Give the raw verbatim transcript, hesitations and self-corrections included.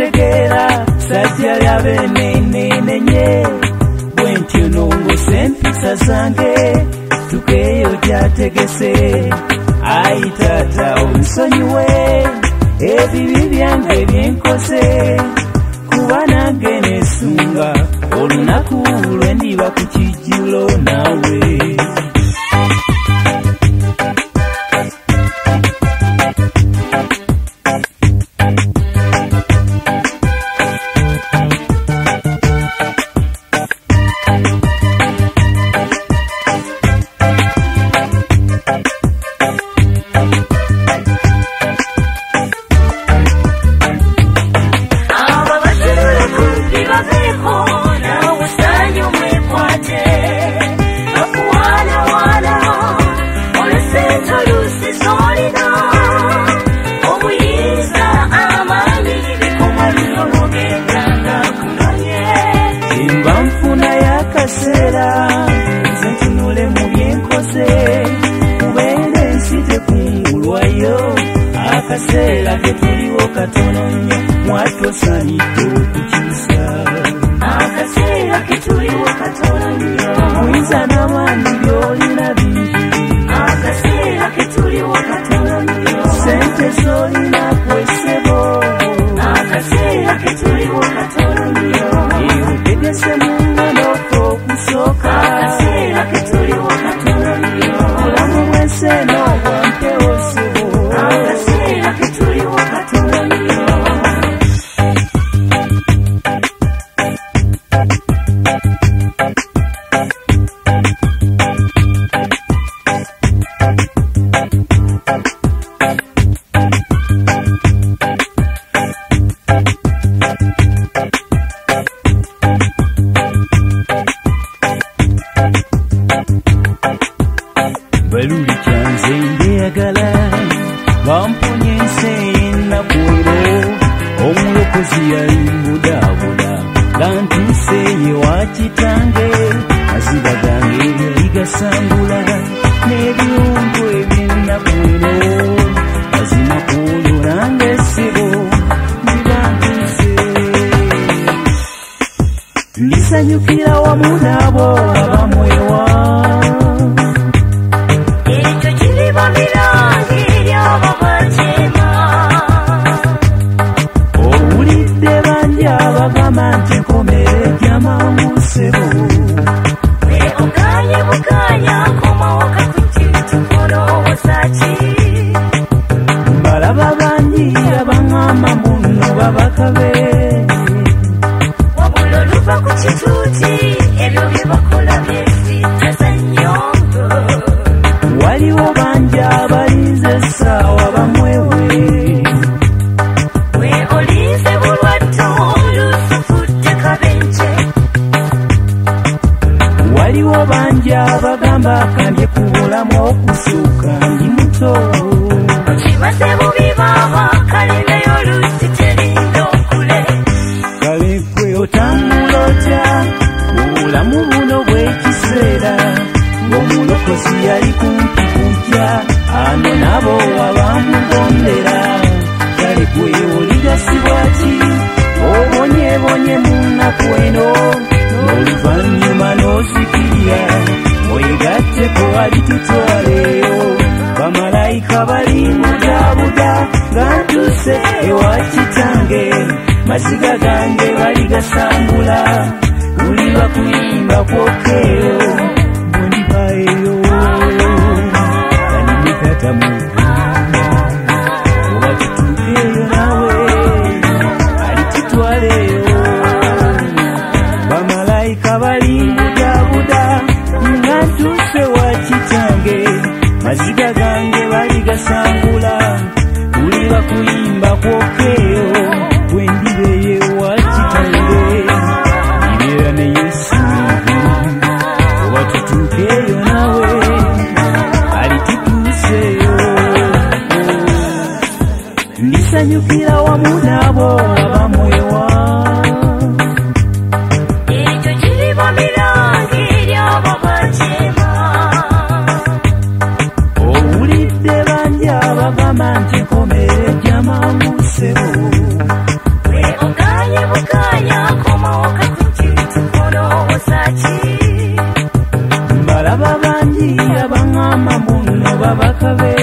ntegeera sajja lyabenenenenye bwentyo nongose empisa zange tukeeyo gyategese ayi taata onsonyiwe ebibi byange byenkoze kuba nange nesunga olunaku lwendiba ku kijjulo naawe zentunule mu byenkoze kubeera ensi tekungulwayo akaseera ketuliwo katono nnyo mwatosanidde okukyusa akaseera ketuliwo katono nnyo muyinza n'amaanyi byolina bingi akaseera ketuliwo katono nnyo sente zolina kwesebo akaseera ketuliwo katono nnyo ebutegese mu akaseera ketuliwo katono nnyo bulamu bw'enseeno bwampewosebo akaseera ketuliwo katono nnyo baluli kyanze ndeyagala bamponye ensi ey'ennakuero omulokozi yali mbudabuda gantuuse ye wa kitange maziga gange yali gasangula n'ebirungo eby'ennakuero mazima kuololanga essebo bibantuuse ndisanyukira wamu nabo abamwewa owulidde bangi abagamba nti enkomere jamangu ssebo weoganye buganya komawo kakujitukolowooza ki balaba bangi abaŋŋamba muno babakabe wabula oluva ku kituuti ebyo bye bakola byefitaza nnyo waliwo bangi abalinze essaawa bamwewe we olinze bulwadde olusufudde kabenje waliwo bangi abagamba akambye ku bulamu okusuuka ndi muto kibaze bubi baaba kale nayo oluusi terinda okule kale gwe otambula otya obulamu buno bw'ekiseera ng'omulokozi yali kumpi kujja ano nabo abamugondera kale gwe oligasibwa ki obonyebonye mu nnaku eno n'oluvannyuma n'ozikirya wegatteko alitutwaleyo bamalayika bali mudabuda nga ntuuse ewa kitange maziga gange bali gasambula uliba kuyimba kwokeeyo bwendibaeyo kanimikatamu oba tutuukeeyo nawe alitutwaleyo bamalayika bali budabuda nga ntuuse wa kitange maziga gange bali gasangula uliba kuyimba kwokeeyo bwendibeeyo wa kitange ibeera ne yesu oba tutuukeeyo nawe alitutuuseyo ndisanyukira wamu nabo abamwewa ekyo kiriba mirango eri abo bajeema owulidde bangi abagamba nti enkomere jamangu ssebo bamamu nno babaka be